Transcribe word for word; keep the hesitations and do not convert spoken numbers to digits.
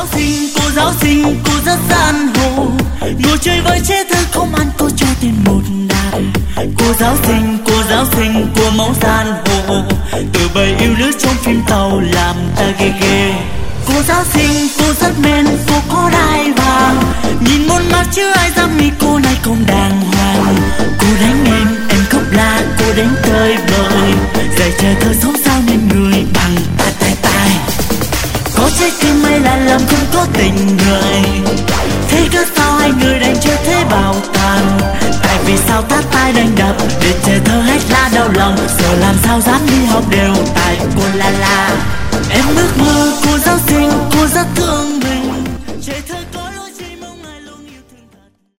giáo sinh, cô giáo sinh, cô rất gian hồ, ngồi chơi với trẻ thơ không ăn cô cho tiền một đàn. Cô giáo sinh, cô giáo sinh của mẫu gian hồ, từ bầy yêu nữ trong phim tàu làm ta ghê ghê. Cô giáo sinh, cô rất men, cô có đai vàng, nhìn muôn mắt chứ ai dám nghĩ cô này không đàng hoàng. Cô đánh em, em khóc la, cô đánh tơi bời, dạy trẻ thơ sống sao nên người bằng tay tay tay. Có trái tim hay là lòng không có tình người, thế cớ sao hai người đánh chơi thế bảo tàng. Tại vì sao ta tai đánh đập để trẻ thơ hết la đau lòng, giờ làm sao dám đi học đều tại cô la la. Em ước mơ cô giáo sinh, cô rất thương người.